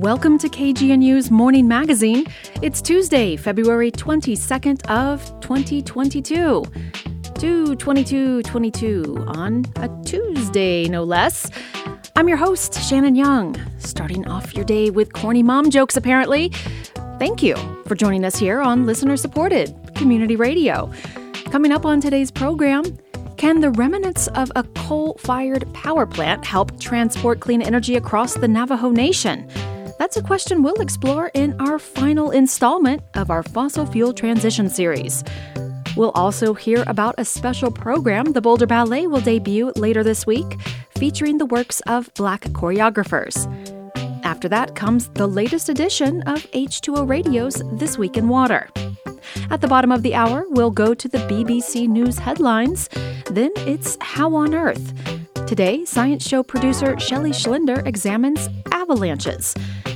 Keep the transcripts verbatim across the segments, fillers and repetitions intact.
Welcome to K G N U's Morning Magazine. It's Tuesday, February twenty-second of twenty twenty-two. two twenty-two twenty-two on a Tuesday, no less. I'm your host, Shannon Young, starting off your day with corny mom jokes, apparently. Thank you for joining us here on listener-supported community radio. Coming up on today's program, can the remnants of a coal-fired power plant help transport clean energy across the Navajo Nation? That's a question we'll explore in our final installment of our fossil fuel transition series. We'll also hear about a special program the Boulder Ballet will debut later this week, featuring the works of Black choreographers. After that comes the latest edition of H two O Radio's This Week in Water. At the bottom of the hour, we'll go to the B B C News headlines. Then it's How on Earth. Today, science show producer Shelley Schlinder examines avalanches.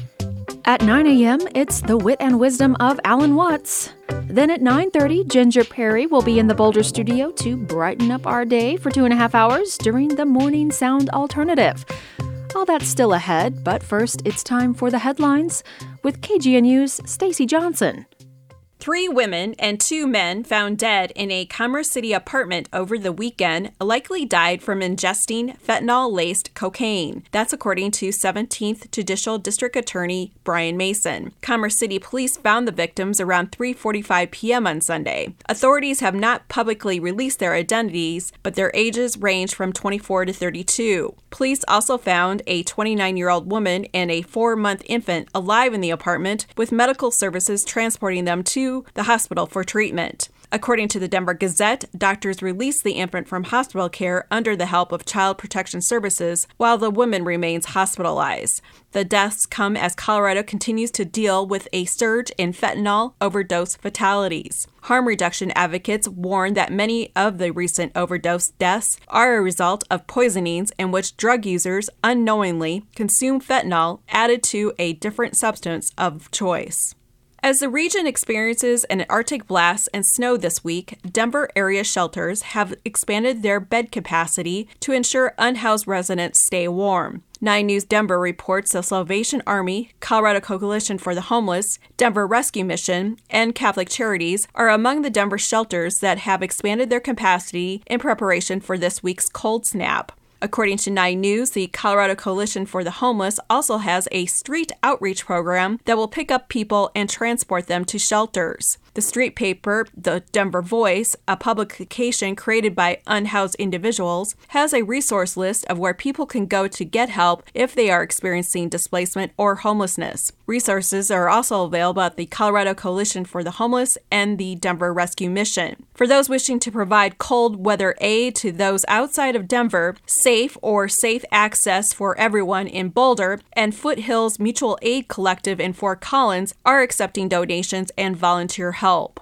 At nine a.m., it's the wit and wisdom of Alan Watts. Then at nine thirty, Ginger Perry will be in the Boulder studio to brighten up our day for two and a half hours during the Morning Sound Alternative. All that's still ahead, but first it's time for the headlines with K G N U's Stacy Johnson. Three women and two men found dead in a Commerce City apartment over the weekend likely died from ingesting fentanyl-laced cocaine. That's according to seventeenth Judicial District Attorney Brian Mason. Commerce City police found the victims around three forty-five p.m. on Sunday. Authorities have not publicly released their identities, but their ages range from twenty-four to thirty-two. Police also found a twenty-nine-year-old woman and a four-month infant alive in the apartment, with medical services transporting them to the hospital for treatment. According to the Denver Gazette, doctors released the infant from hospital care under the help of Child Protection Services, while the woman remains hospitalized. The deaths come as Colorado continues to deal with a surge in fentanyl overdose fatalities. Harm reduction advocates warn that many of the recent overdose deaths are a result of poisonings in which drug users unknowingly consume fentanyl added to a different substance of choice. As the region experiences an Arctic blast and snow this week, Denver area shelters have expanded their bed capacity to ensure unhoused residents stay warm. nine News Denver reports the Salvation Army, Colorado Coalition for the Homeless, Denver Rescue Mission, and Catholic Charities are among the Denver shelters that have expanded their capacity in preparation for this week's cold snap. According to nine News, the Colorado Coalition for the Homeless also has a street outreach program that will pick up people and transport them to shelters. The street paper, The Denver Voice, a publication created by unhoused individuals, has a resource list of where people can go to get help if they are experiencing displacement or homelessness. Resources are also available at the Colorado Coalition for the Homeless and the Denver Rescue Mission. For those wishing to provide cold weather aid to those outside of Denver, Safe or Safe Access for Everyone in Boulder and Foothills Mutual Aid Collective in Fort Collins are accepting donations and volunteer help.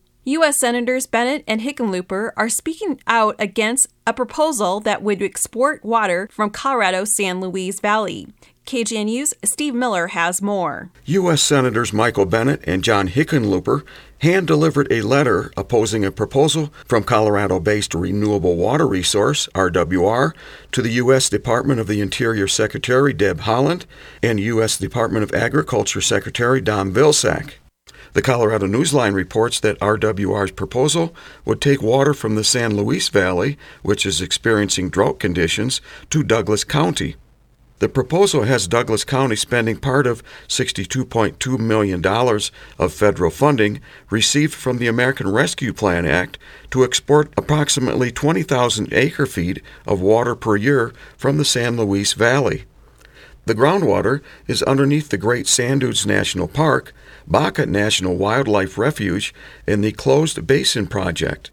U S Senators Bennett and Hickenlooper are speaking out against a proposal that would export water from Colorado's San Luis Valley. K G N U's Steve Miller has more. U S Senators Michael Bennet and John Hickenlooper hand-delivered a letter opposing a proposal from Colorado-based Renewable Water Resource, R W R, to the U S Department of the Interior Secretary Deb Haaland and U S Department of Agriculture Secretary Don Vilsack. The Colorado Newsline reports that R W R's proposal would take water from the San Luis Valley, which is experiencing drought conditions, to Douglas County. The proposal has Douglas County spending part of sixty-two point two million dollars of federal funding received from the American Rescue Plan Act to export approximately twenty thousand acre-feet of water per year from the San Luis Valley. The groundwater is underneath the Great Sand Dunes National Park, Baca National Wildlife Refuge, and the Closed Basin Project.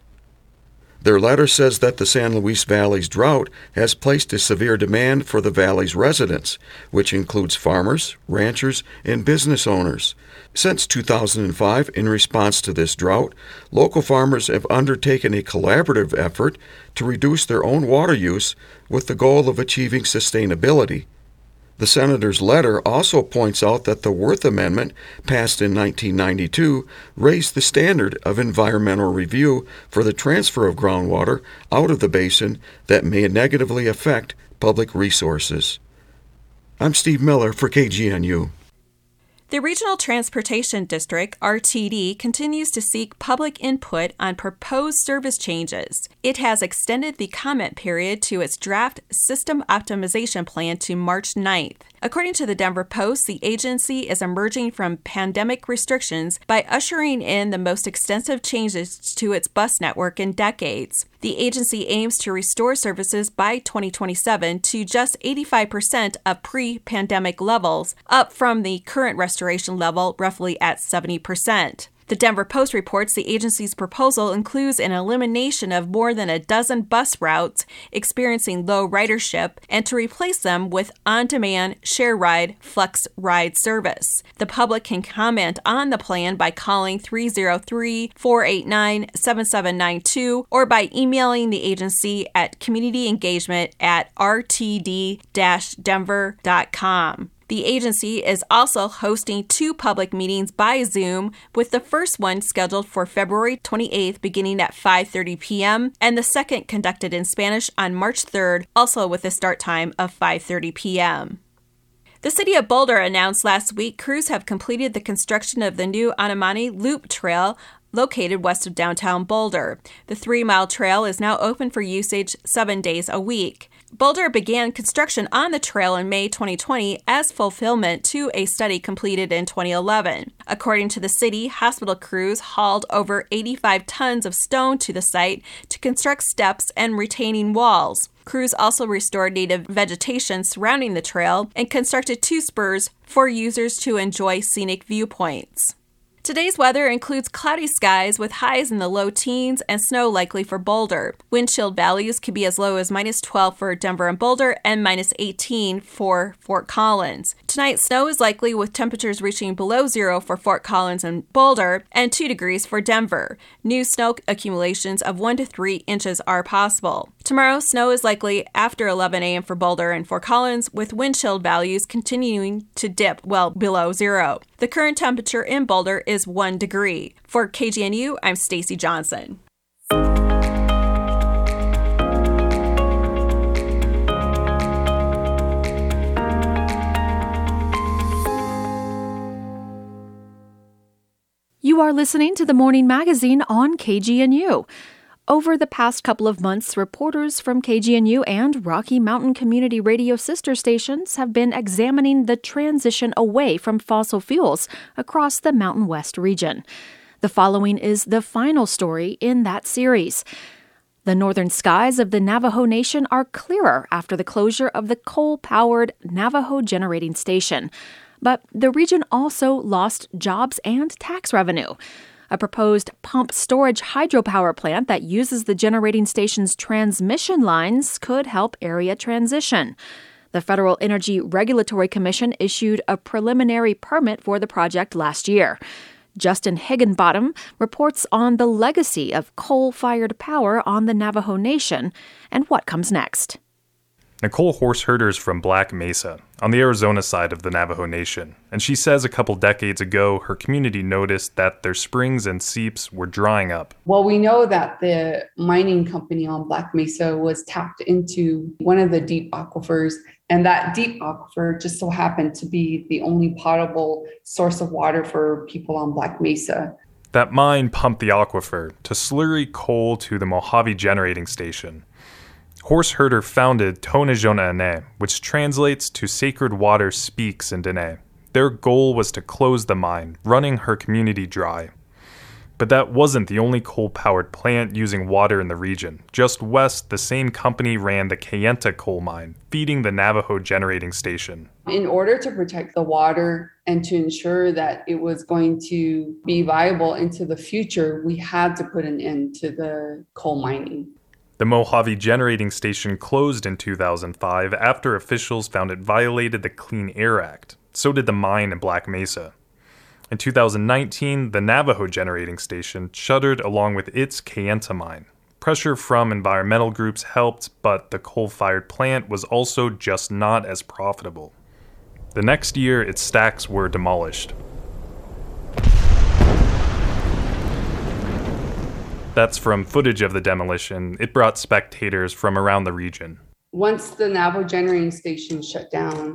Their letter says that the San Luis Valley's drought has placed a severe demand for the valley's residents, which includes farmers, ranchers, and business owners. Since two thousand five, in response to this drought, local farmers have undertaken a collaborative effort to reduce their own water use with the goal of achieving sustainability. The senator's letter also points out that the Worth Amendment, passed in nineteen ninety-two, raised the standard of environmental review for the transfer of groundwater out of the basin that may negatively affect public resources. I'm Steve Miller for K G N U. The Regional Transportation District, R T D, continues to seek public input on proposed service changes. It has extended the comment period to its draft system optimization plan to March ninth. According to the Denver Post, the agency is emerging from pandemic restrictions by ushering in the most extensive changes to its bus network in decades. The agency aims to restore services by twenty twenty-seven to just eighty-five percent of pre-pandemic levels, up from the current restoration level roughly at seventy percent. The Denver Post reports the agency's proposal includes an elimination of more than a dozen bus routes experiencing low ridership and to replace them with on-demand share ride flex ride service. The public can comment on the plan by calling three oh three, four eight nine, seven seven nine two or by emailing the agency at community engagement at r t d dash denver dot com. The agency is also hosting two public meetings by Zoom, with the first one scheduled for February twenty-eighth beginning at five thirty p.m. and the second conducted in Spanish on March third, also with a start time of five thirty p.m. The City of Boulder announced last week crews have completed the construction of the new Anamani Loop Trail located west of downtown Boulder. The three-mile trail is now open for usage seven days a week. Boulder began construction on the trail in May twenty twenty as fulfillment to a study completed in twenty eleven. According to the city, hospital crews hauled over eighty-five tons of stone to the site to construct steps and retaining walls. Crews also restored native vegetation surrounding the trail and constructed two spurs for users to enjoy scenic viewpoints. Today's weather includes cloudy skies with highs in the low teens and snow likely for Boulder. Wind chill values could be as low as minus twelve for Denver and Boulder and minus eighteen for Fort Collins. Tonight, snow is likely with temperatures reaching below zero for Fort Collins and Boulder and two degrees for Denver. New snow accumulations of one to three inches are possible. Tomorrow, snow is likely after eleven a.m. for Boulder and Fort Collins, with wind chill values continuing to dip well below zero. The current temperature in Boulder is one degree. For K G N U, I'm Stacy Johnson. You are listening to the Morning Magazine on K G N U. Over the past couple of months, reporters from K G N U and Rocky Mountain Community Radio sister stations have been examining the transition away from fossil fuels across the Mountain West region. The following is the final story in that series. The northern skies of the Navajo Nation are clearer after the closure of the coal-powered Navajo Generating Station. But the region also lost jobs and tax revenue. A proposed pump storage hydropower plant that uses the generating station's transmission lines could help area transition. The Federal Energy Regulatory Commission issued a preliminary permit for the project last year. Justin Higginbottom reports on the legacy of coal-fired power on the Navajo Nation and what comes next. Nicole Horseherder is from Black Mesa, on the Arizona side of the Navajo Nation, and she says a couple decades ago her community noticed that their springs and seeps were drying up. Well, we know that the mining company on Black Mesa was tapped into one of the deep aquifers, and that deep aquifer just so happened to be the only potable source of water for people on Black Mesa. That mine pumped the aquifer to slurry coal to the Mojave Generating Station. Horseherder founded Tonajona, which translates to Sacred Water Speaks in Dene. Their goal was to close the mine, running her community dry. But that wasn't the only coal-powered plant using water in the region. Just west, the same company ran the Kayenta coal mine, feeding the Navajo Generating Station. In order to protect the water and to ensure that it was going to be viable into the future, we had to put an end to the coal mining. The Mojave Generating Station closed in two thousand five after officials found it violated the Clean Air Act. So did the mine in Black Mesa. In two thousand nineteen, the Navajo Generating Station shuttered along with its Kayenta mine. Pressure from environmental groups helped, but the coal-fired plant was also just not as profitable. The next year, its stacks were demolished. That's from footage of the demolition. It brought spectators from around the region. Once the Navajo Generating Station shut down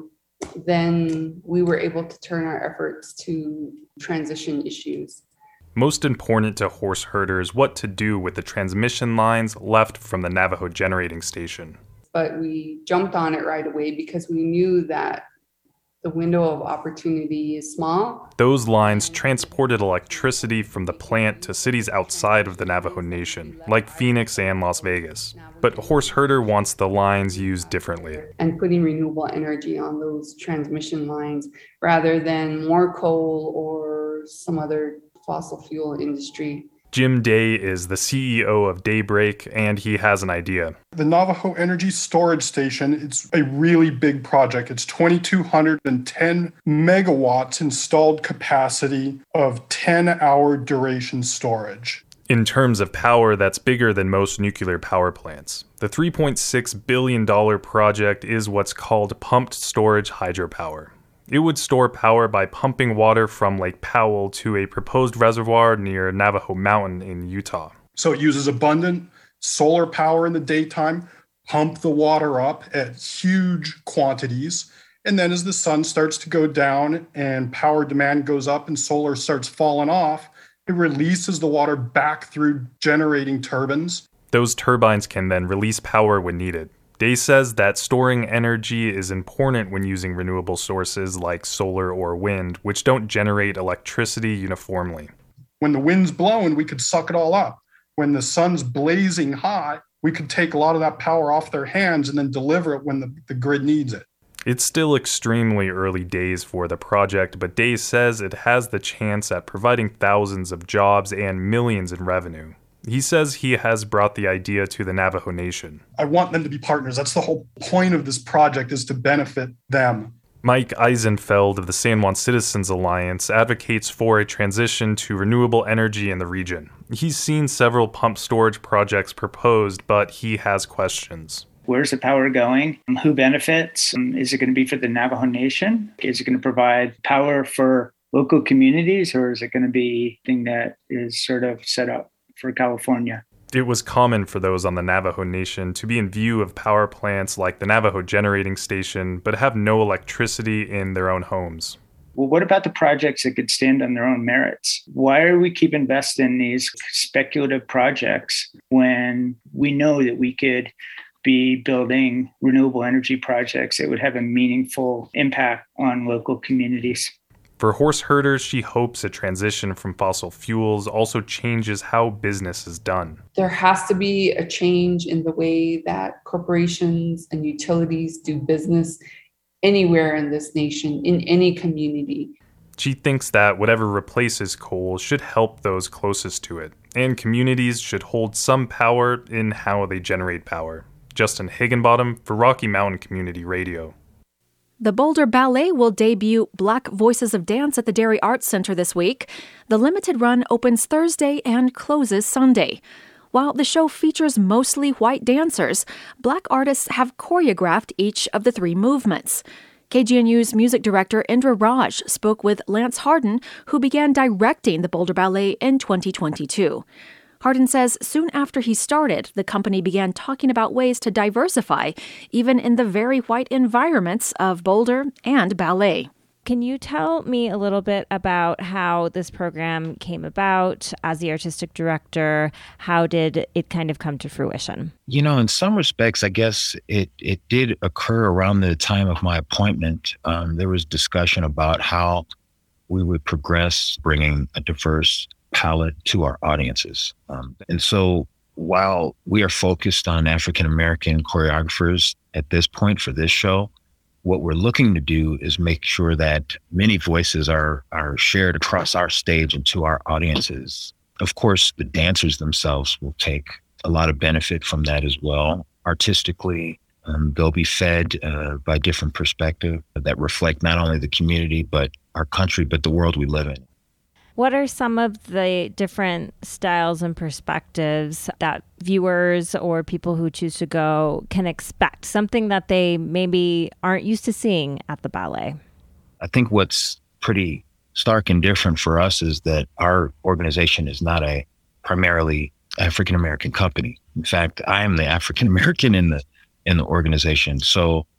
then we were able to turn our efforts to transition issues. Most important to horse herders, what to do with the transmission lines left from the Navajo generating station. But we jumped on it right away because we knew that the window of opportunity is small. Those lines transported electricity from the plant to cities outside of the Navajo Nation, like Phoenix and Las Vegas. But Horse Herder wants the lines used differently. And putting renewable energy on those transmission lines rather than more coal or some other fossil fuel industry. Jim Day is the C E O of Daybreak, and he has an idea. The Navajo Energy Storage Station, it's a really big project. It's two thousand two hundred ten megawatts installed capacity of ten-hour duration storage. In terms of power, that's bigger than most nuclear power plants. The three point six billion dollars project is what's called pumped storage hydropower. It would store power by pumping water from Lake Powell to a proposed reservoir near Navajo Mountain in Utah. So it uses abundant solar power in the daytime, pump the water up at huge quantities, and then as the sun starts to go down and power demand goes up and solar starts falling off, it releases the water back through generating turbines. Those turbines can then release power when needed. Day says that storing energy is important when using renewable sources like solar or wind, which don't generate electricity uniformly. When the wind's blowing, we could suck it all up. When the sun's blazing hot, we could take a lot of that power off their hands and then deliver it when the, the grid needs it. It's still extremely early days for the project, but Day says it has the chance at providing thousands of jobs and millions in revenue. He says he has brought the idea to the Navajo Nation. I want them to be partners. That's the whole point of this project, is to benefit them. Mike Eisenfeld of the San Juan Citizens Alliance advocates for a transition to renewable energy in the region. He's seen several pump storage projects proposed, but he has questions. Where's the power going? Who benefits? Is it going to be for the Navajo Nation? Is it going to provide power for local communities, or is it going to be something that is sort of set up for California? It was common for those on the Navajo Nation to be in view of power plants like the Navajo Generating Station, but have no electricity in their own homes. Well, what about the projects that could stand on their own merits? Why are we keep investing in these speculative projects when we know that we could be building renewable energy projects that would have a meaningful impact on local communities? For horse herders, she hopes a transition from fossil fuels also changes how business is done. There has to be a change in the way that corporations and utilities do business anywhere in this nation, in any community. She thinks that whatever replaces coal should help those closest to it, and communities should hold some power in how they generate power. Justin Higginbottom for Rocky Mountain Community Radio. The Boulder Ballet will debut Black Voices of Dance at the Dairy Arts Center this week. The limited run opens Thursday and closes Sunday. While the show features mostly white dancers, Black artists have choreographed each of the three movements. K G N U's music director Indra Raj spoke with Lance Hardin, who began directing the Boulder Ballet in twenty twenty-two. Hardin says soon after he started, the company began talking about ways to diversify, even in the very white environments of Boulder and ballet. Can you tell me a little bit about how this program came about as the artistic director? How did it kind of come to fruition? You know, in some respects, I guess it, it did occur around the time of my appointment. Um, there was discussion about how we would progress bringing a diverse palette to our audiences. Um, and so while we are focused on African-American choreographers at this point for this show, what we're looking to do is make sure that many voices are, are shared across our stage and to our audiences. Of course, the dancers themselves will take a lot of benefit from that as well. Artistically, um, they'll be fed uh, by different perspectives that reflect not only the community, but our country, but the world we live in. What are some of the different styles and perspectives that viewers or people who choose to go can expect? Something that they maybe aren't used to seeing at the ballet? I think what's pretty stark and different for us is that our organization is not a primarily African-American company. In fact, I am the African-American in the in the organization. So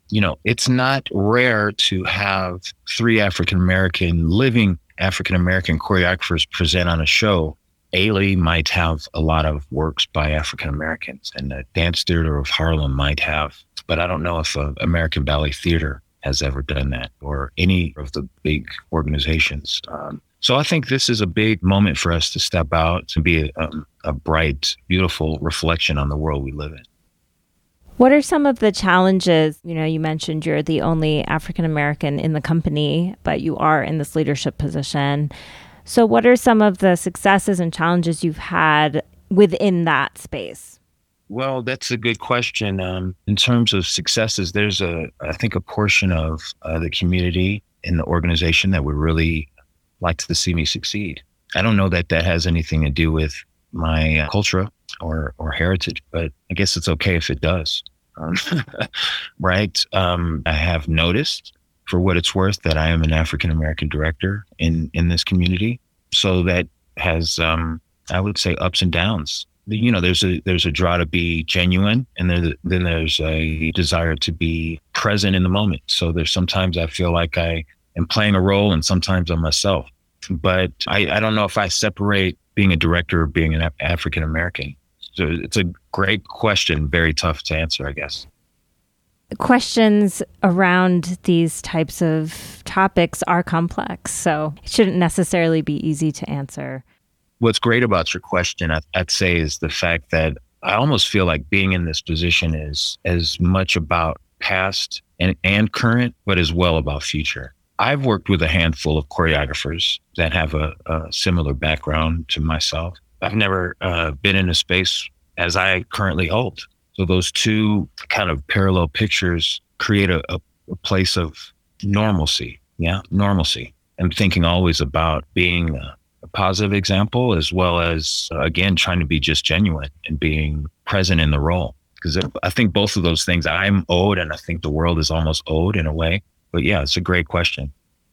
you know, it's not rare to have three African-American, living African-American choreographers present on a show. Ailey might have a lot of works by African-Americans, and the Dance Theater of Harlem might have, but I don't know if uh, American Ballet Theater has ever done that, or any of the big organizations. Um, so I think this is a big moment for us to step out and be a, um, a bright, beautiful reflection on the world we live in. What are some of the challenges? You know, you mentioned you're the only African-American in the company, but you are in this leadership position. So what are some of the successes and challenges you've had within that space? Well, that's a good question. Um, in terms of successes, there's a, I think, a portion of uh, the community in the organization that would really like to see me succeed. I don't know that that has anything to do with my uh, culture or or heritage, but I guess it's okay if it does. Um, right? Um, I have noticed, for what it's worth, that I am an African-American director in, in this community. So that has, um, I would say, ups and downs. You know, there's a there's a draw to be genuine, and then then there's a desire to be present in the moment. So there's sometimes I feel like I am playing a role, and sometimes I'm myself. But I, I don't know if I separate being a director or being an African-American. So it's a great question, very tough to answer, I guess. Questions around these types of topics are complex, so it shouldn't necessarily be easy to answer. What's great about your question, I'd say, is the fact that I almost feel like being in this position is as much about past and, and current, but as well about future. I've worked with a handful of choreographers that have a, a similar background to myself. I've never uh, been in a space as I currently hold. So those two kind of parallel pictures create a, a, a place of normalcy. Yeah, normalcy. I'm thinking always about being a, a positive example, as well as, uh, again, trying to be just genuine and being present in the role. Because I think both of those things I'm owed, and I think the world is almost owed in a way. But yeah, it's a great question.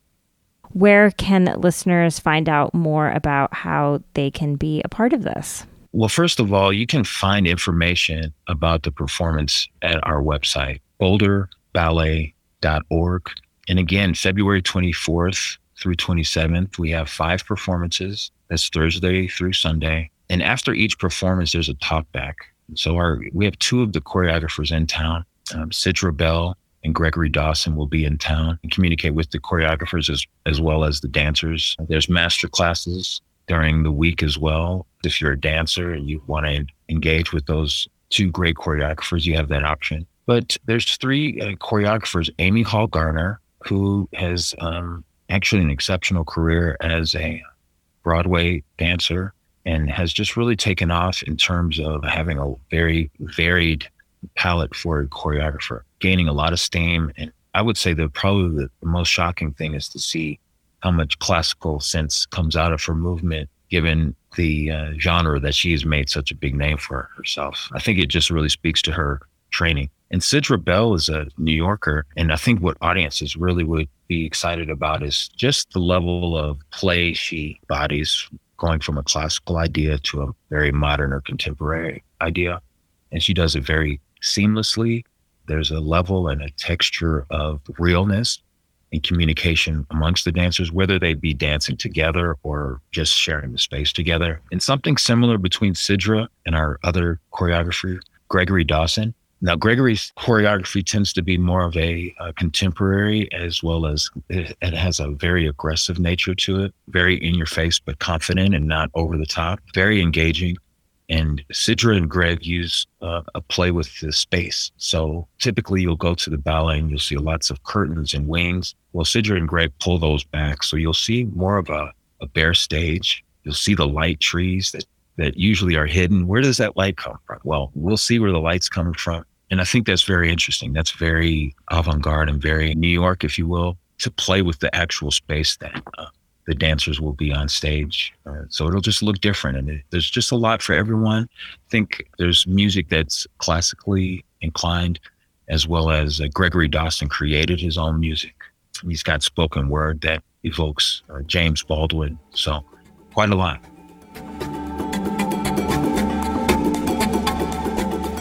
Where can listeners find out more about how they can be a part of this? Well, first of all, you can find information about the performance at our website, boulder ballet dot org. And again, February twenty-fourth through twenty-seventh, we have five performances. That's Thursday through Sunday. And after each performance, there's a talk back. So our we have two of the choreographers in town, um, Sidra Bell and Gregory Dawson will be in town and communicate with the choreographers as, as well as the dancers. There's master classes during the week as well. If you're a dancer and you want to engage with those two great choreographers, you have that option. But there's three uh, choreographers, Amy Hall Garner, who has um, actually an exceptional career as a Broadway dancer and has just really taken off in terms of having a very varied palette for a choreographer, gaining a lot of steam. And I would say that probably the most shocking thing is to see how much classical sense comes out of her movement, given the uh, genre that she has made such a big name for herself. I think it just really speaks to her training. And Sidra Bell is a New Yorker, and I think what audiences really would be excited about is just the level of play she embodies, going from a classical idea to a very modern or contemporary idea. And she does it very seamlessly. There's a level and a texture of realness and communication amongst the dancers, whether they be dancing together or just sharing the space together. And something similar between Sidra and our other choreographer, Gregory Dawson. Now, Gregory's choreography tends to be more of a, a contemporary, as well as it, it has a very aggressive nature to it, very in your face, but confident and not over the top, very engaging. And Sidra and Greg use uh, a play with the space. So typically you'll go to the ballet and you'll see lots of curtains and wings. Well, Sidra and Greg pull those back. So you'll see more of a, a bare stage. You'll see the light trees that, that usually are hidden. Where does that light come from? Well, we'll see where the light's coming from. And I think that's very interesting. That's very avant-garde and very New York, if you will, to play with the actual space that uh, the dancers will be on stage. Uh, so it'll just look different. And it, there's just a lot for everyone. I think there's music that's classically inclined, as well as uh, Gregory Dawson created his own music. He's got spoken word that evokes uh, James Baldwin. So quite a lot.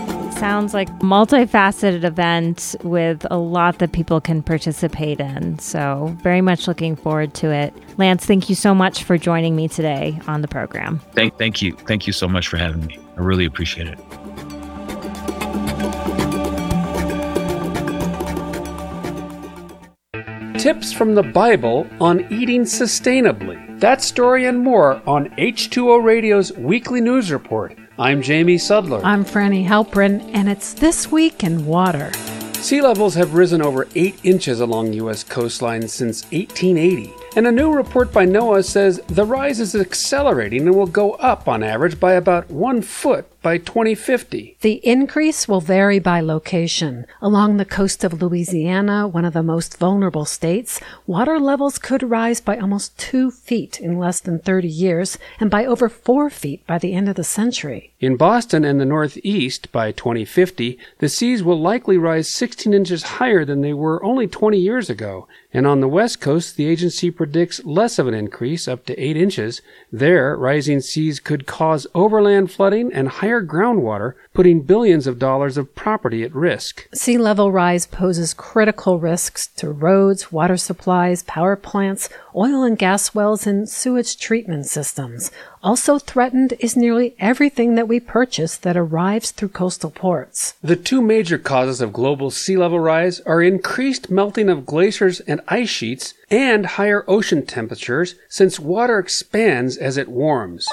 Sounds like a multifaceted event with a lot that people can participate in. So very much looking forward to it. Lance, thank you so much for joining me today on the program. Thank, thank you. Thank you so much for having me. I really appreciate it. Tips from the Bible on eating sustainably. That story and more on H two O Radio's Weekly News Report. I'm Jamie Sudler. I'm Franny Halprin, and it's This Week in Water. Sea levels have risen over eight inches along U S coastlines since eighteen eighty, and a new report by NOAA says the rise is accelerating and will go up on average by about one foot by twenty fifty. The increase will vary by location. Along the coast of Louisiana, one of the most vulnerable states, water levels could rise by almost two feet in less than thirty years and by over four feet by the end of the century. In Boston and the Northeast, by twenty fifty, the seas will likely rise sixteen inches higher than they were only twenty years ago. And on the West Coast, the agency predicts less of an increase, up to eight inches. There, rising seas could cause overland flooding and higher groundwater, putting billions of dollars of property at risk. Sea level rise poses critical risks to roads, water supplies, power plants, oil and gas wells, and sewage treatment systems. Also threatened is nearly everything that we purchase that arrives through coastal ports. The two major causes of global sea level rise are increased melting of glaciers and ice sheets and higher ocean temperatures, since water expands as it warms.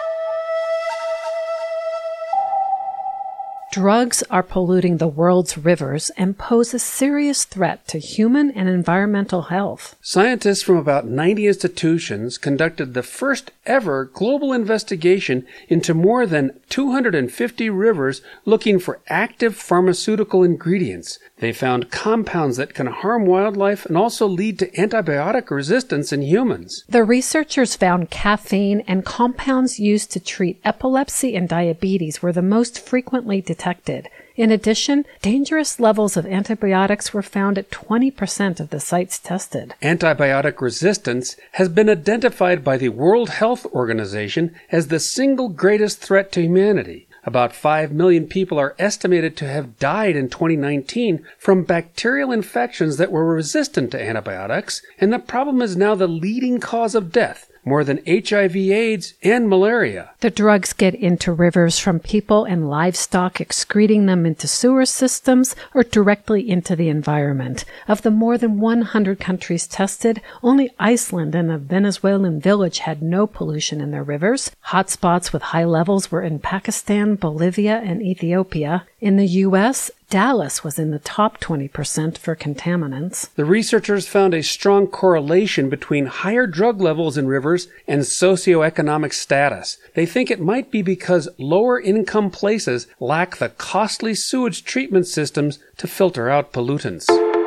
Drugs are polluting the world's rivers and pose a serious threat to human and environmental health. Scientists from about ninety institutions conducted the first ever global investigation into more than two hundred fifty rivers looking for active pharmaceutical ingredients. They found compounds that can harm wildlife and also lead to antibiotic resistance in humans. The researchers found caffeine and compounds used to treat epilepsy and diabetes were the most frequently detected. In addition, dangerous levels of antibiotics were found at twenty percent of the sites tested. Antibiotic resistance has been identified by the World Health Organization as the single greatest threat to humanity. About five million people are estimated to have died in twenty nineteen from bacterial infections that were resistant to antibiotics, and the problem is now the leading cause of death, more than H I V AIDS and malaria. The drugs get into rivers from people and livestock, excreting them into sewer systems or directly into the environment. Of the more than one hundred countries tested, only Iceland and a Venezuelan village had no pollution in their rivers. Hotspots with high levels were in Pakistan, Bolivia, and Ethiopia. In the U S, Dallas was in the top twenty percent for contaminants. The researchers found a strong correlation between higher drug levels in rivers and socioeconomic status. They think it might be because lower income places lack the costly sewage treatment systems to filter out pollutants.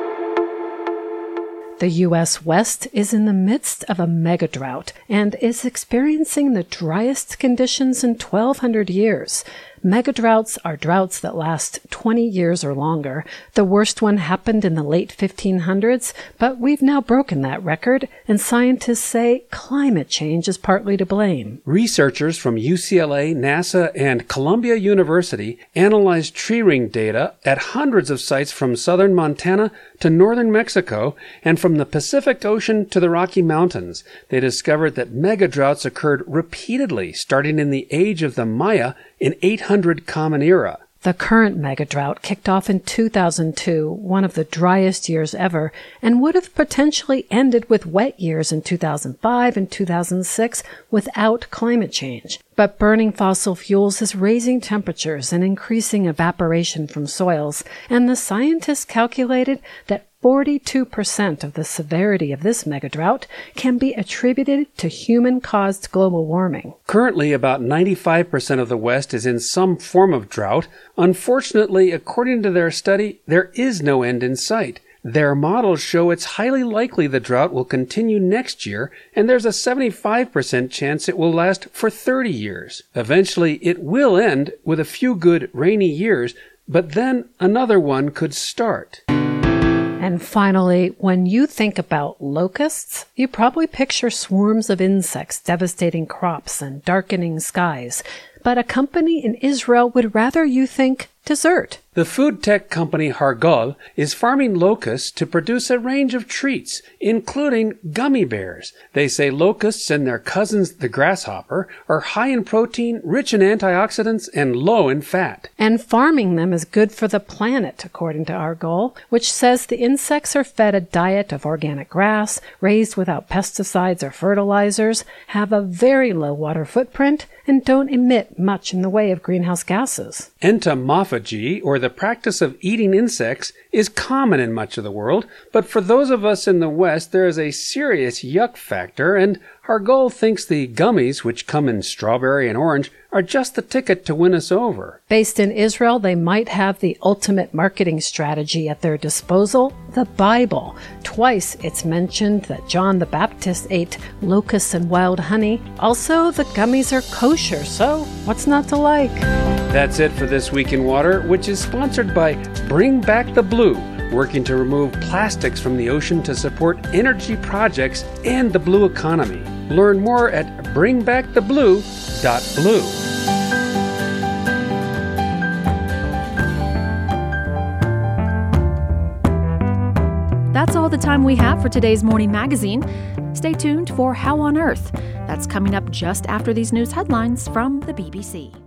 The U S West is in the midst of a mega drought and is experiencing the driest conditions in twelve hundred years. Megadroughts are droughts that last twenty years or longer. The worst one happened in the late fifteen hundreds, but we've now broken that record, and scientists say climate change is partly to blame. Researchers from U C L A, NASA, and Columbia University analyzed tree ring data at hundreds of sites from southern Montana to northern Mexico and from the Pacific Ocean to the Rocky Mountains. They discovered that megadroughts occurred repeatedly, starting in the age of the Maya in eight hundred Common Era. The current megadrought kicked off in two thousand two, one of the driest years ever, and would have potentially ended with wet years in two thousand five and two thousand six without climate change. But burning fossil fuels is raising temperatures and increasing evaporation from soils, and the scientists calculated that forty-two percent of the severity of this megadrought can be attributed to human-caused global warming. Currently, about ninety-five percent of the West is in some form of drought. Unfortunately, according to their study, there is no end in sight. Their models show it's highly likely the drought will continue next year, and there's a seventy-five percent chance it will last for thirty years. Eventually, it will end with a few good rainy years, but then another one could start. And finally, when you think about locusts, you probably picture swarms of insects devastating crops and darkening skies. But a company in Israel would rather you think dessert. The food tech company Hargol is farming locusts to produce a range of treats, including gummy bears. They say locusts and their cousins, the grasshopper, are high in protein, rich in antioxidants, and low in fat. And farming them is good for the planet, according to Hargol, which says the insects are fed a diet of organic grass, raised without pesticides or fertilizers, have a very low water footprint, and don't emit much in the way of greenhouse gases. Entomophagy, or the practice of eating insects, is common in much of the world, but for those of us in the West, there is a serious yuck factor, and Hargol thinks the gummies, which come in strawberry and orange, are just the ticket to win us over. Based in Israel, they might have the ultimate marketing strategy at their disposal, the Bible. Twice it's mentioned that John the Baptist ate locusts and wild honey. Also, the gummies are kosher, so what's not to like? That's it for This Week in Water, which is sponsored by Bring Back the Blue, working to remove plastics from the ocean to support energy projects and the blue economy. Learn more at bring back the blue dot blue. That's all the time we have for today's Morning Magazine. Stay tuned for How on Earth. That's coming up just after these news headlines from the B B C.